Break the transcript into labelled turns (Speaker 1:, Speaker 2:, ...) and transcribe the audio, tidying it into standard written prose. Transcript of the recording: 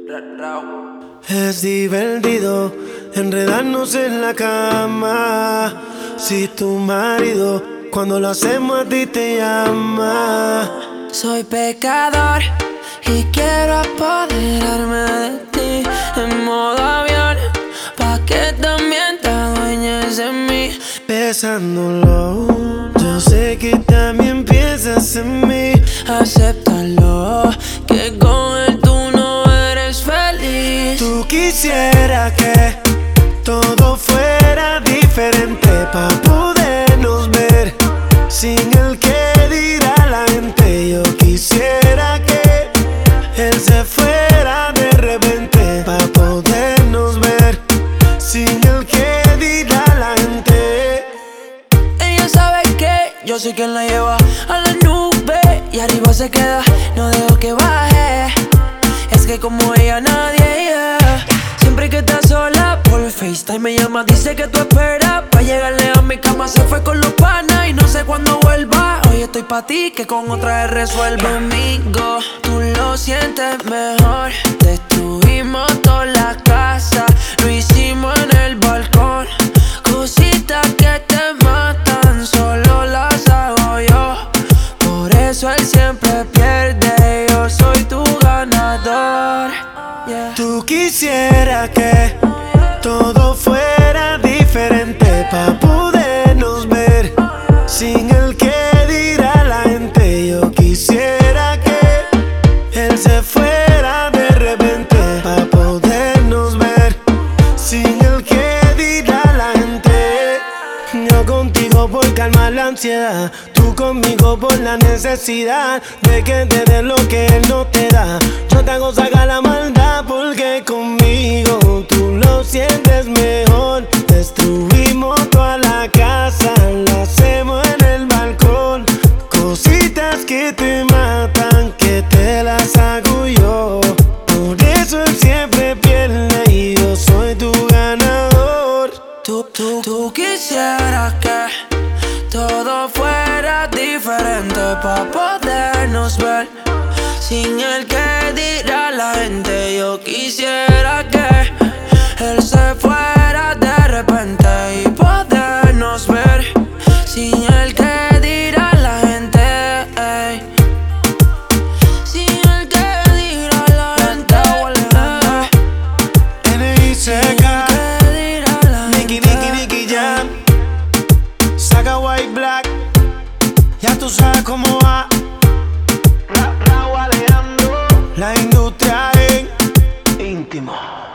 Speaker 1: Es divertido enredarnos en la cama. Si tu marido cuando lo hacemos a ti te llama.
Speaker 2: Soy pecador y quiero apoderarme de ti en modo avión, pa' que también te adueñes de mí.
Speaker 1: Besándolo, yo sé que también piensas en mí.
Speaker 2: Acéptalo, que con él tú no eres feliz.
Speaker 1: Tú quisieras que todo fuera diferente, pa' podernos ver sin el que dirá la gente. Yo quisiera que él se fuera de repente, pa' podernos ver sin el que dirá la gente.
Speaker 2: Ella sabe que yo soy quien la lleva a la nube y arriba se queda, no dejo que baje. Es que como ella nadie, yeah. Siempre que estás sola por FaceTime me llama, dice que tú esperas pa' llegarle a mi cama. Se fue con los panas y no sé cuándo vuelva. Hoy estoy pa' ti, que con otra vez resuelva. Conmigo tú lo sientes mejor. Destruimos toda la casa, lo hicimos en el balcón. Cositas que te matan, solo las hago yo. Por eso él siempre pierde, yo soy tu ganador, yeah.
Speaker 1: Tú quisieras que todo fuera diferente, pa' podernos ver sin el que dirá la gente. Yo quisiera que él se fuera de repente, pa' podernos ver sin el que dirá la gente. Yo contigo por calmar la ansiedad, tú conmigo por la necesidad de que te dé lo que él no te da. Yo te hago sacar la maldad porque conmigo tú lo sientes mejor. Destruimos toda la casa, la hacemos en el balcón. Cositas que te matan, que te las hago yo. Por eso él siempre pierde y yo soy tu ganador.
Speaker 2: Tú quisieras que todo fuera diferente, pa' podernos ver sin el que dirá la gente. Yo quisiera que él se fuera de repente y podernos ver sin el que dirá la gente, ey. Sin el que dirá la gente,
Speaker 1: N.I.C.K. Nicky Jam, saca White Black, ya tú sabes cómo va. La industria en íntimo.